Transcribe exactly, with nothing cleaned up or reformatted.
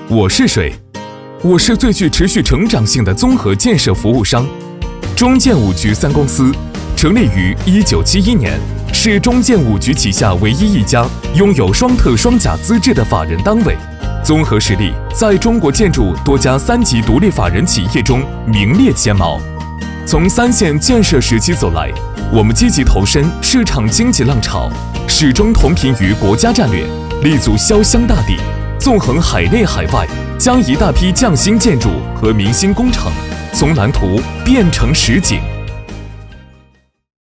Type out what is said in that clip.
我是谁？我是最具持续成长性的综合建设服务商。中建五局三公司成立于一九七一年，是中建五局旗下唯一一家拥有双特双甲资质的法人单位，综合实力在中国建筑多家三级独立法人企业中名列前茅。从三线建设时期走来，我们积极投身市场经济浪潮，始终同频于国家战略，立足潇湘大地，纵横海内海外，将一大批匠心建筑和民心工程从蓝图变成实景。